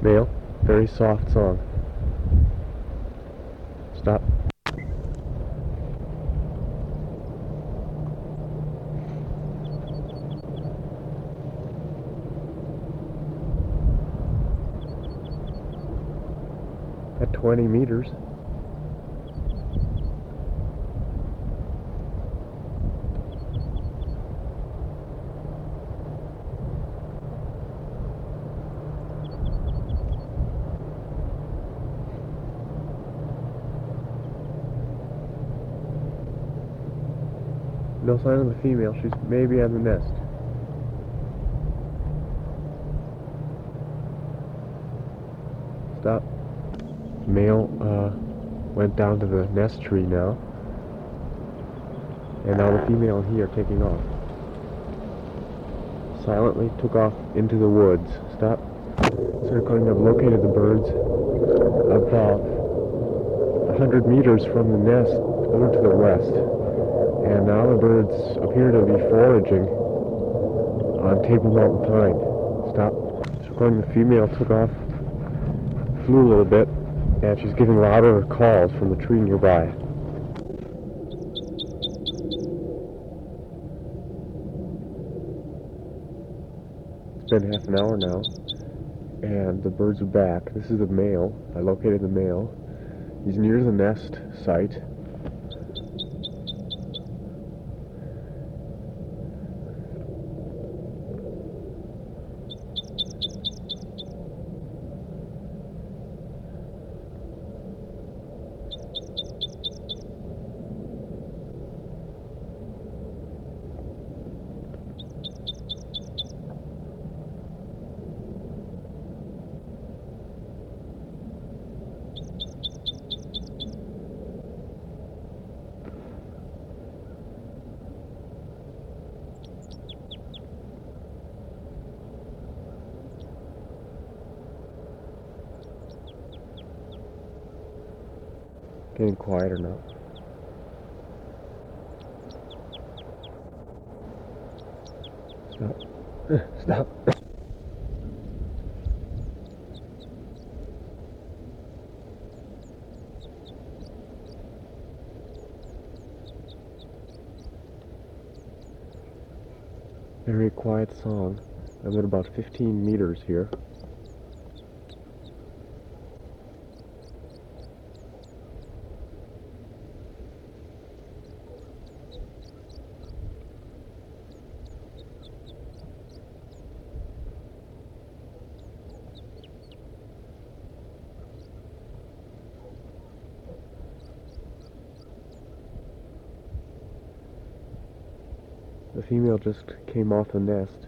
Male, very soft song. Stop. At 20 meters. No sign of the female. She's maybe at the nest. Stop. Male went down to the nest tree now. And now the female and he are taking off. Silently took off into the woods. Stop. So recording, I've located the birds about 100 meters from the nest over to the west. And now the birds appear to be foraging on Table Mountain Pine. Stop. So recording, the female took off, flew a little bit, and she's giving louder calls from the tree nearby. It's been half an hour now, and the birds are back. This is the male. I located the male. He's near the nest site. Getting quieter now. Stop. Stop. Very quiet song. I'm at about 15 meters here. The female just came off the nest.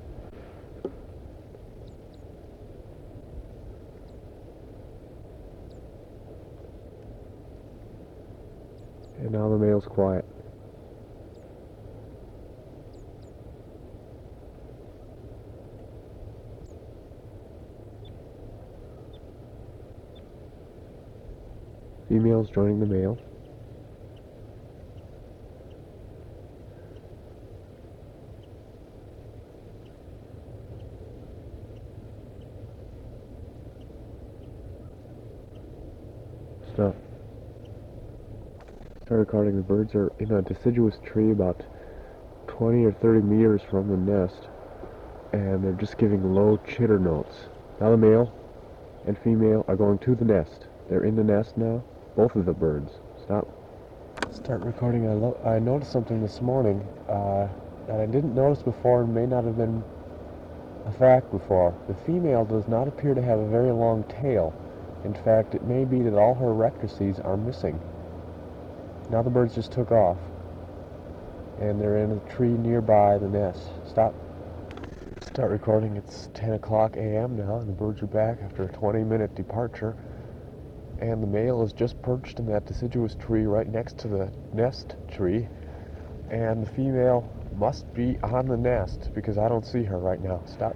And now the male's quiet. Female's joining the male. Stop. Start recording. The birds are in a deciduous tree about 20 or 30 meters from the nest, and they're just giving low chitter notes. Now the male and female are going to the nest. They're in the nest now, both of the birds. Stop. Start recording. I noticed something this morning that I didn't notice before and may not have been a fact before. The female does not appear to have a very long tail. In fact, it may be that all her rectrices are missing. Now the birds just took off, and they're in a tree nearby the nest. Stop. Start recording. It's 10 o'clock a.m. now, and the birds are back after a 20-minute departure. And the male is just perched in that deciduous tree right next to the nest tree, and the female must be on the nest because I don't see her right now. Stop.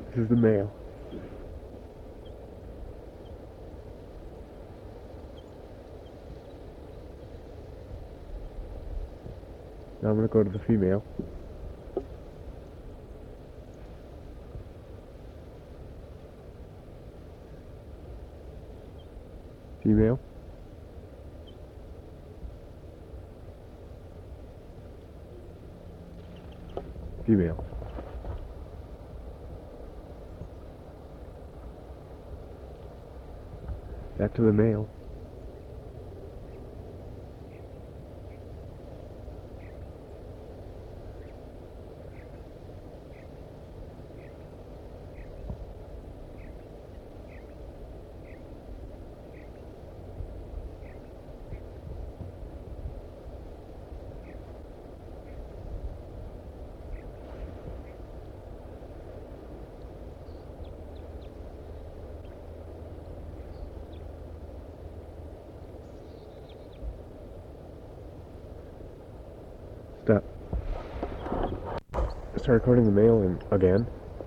This is the male. Now I'm going to go to the female. Female. Female. Back to the male. Stop. Start recording the male and again.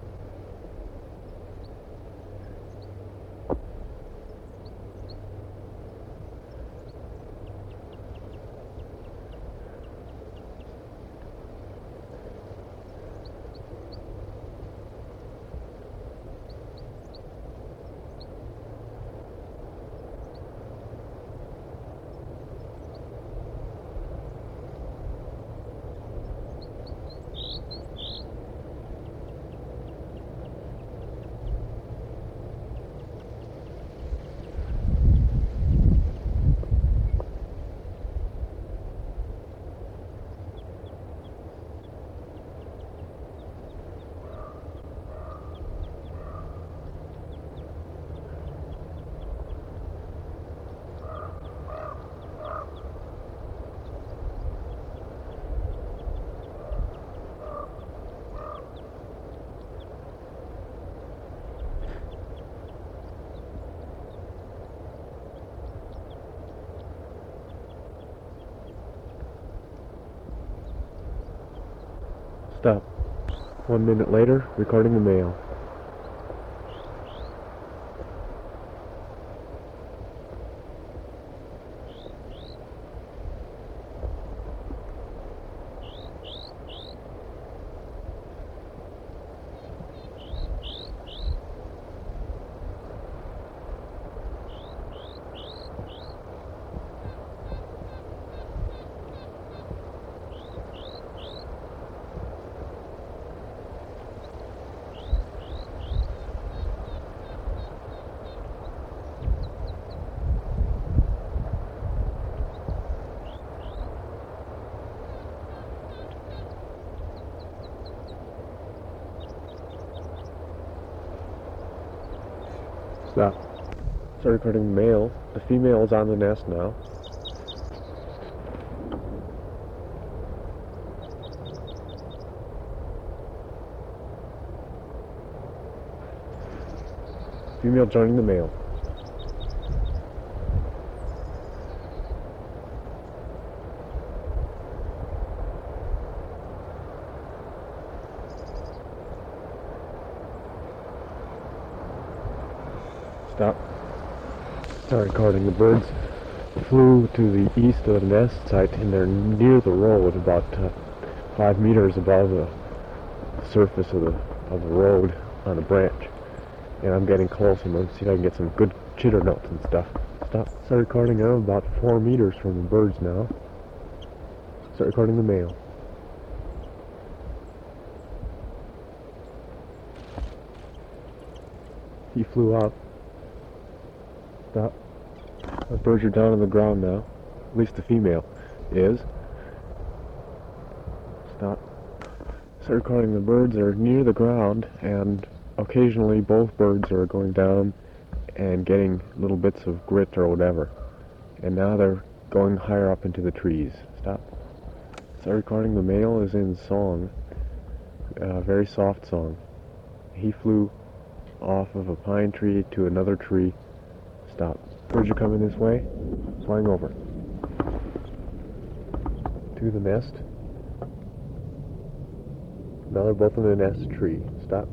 Stop. 1 minute later, recording the male. Stop. Start recording the male. The female is on the nest now. Female joining the male. Stop. Start recording. The birds flew to the east of the nest site and they're near the road, about 5 meters above the surface of the road on a branch. And I'm getting close. I'm going to see if I can get some good chitter notes and stuff. Stop. Start recording. I'm about 4 meters from the birds now. Start recording the male. He flew up. Stop. The birds are down on the ground now. At least the female is. Stop. Start recording. The birds are near the ground, and occasionally both birds are going down and getting little bits of grit or whatever. And now they're going higher up into the trees. Stop. Start recording. The male is in song. A very soft song. He flew off of a pine tree to another tree. Stop. Birds are coming this way. Flying over. To the nest. Now they're both in the nest tree. Stop.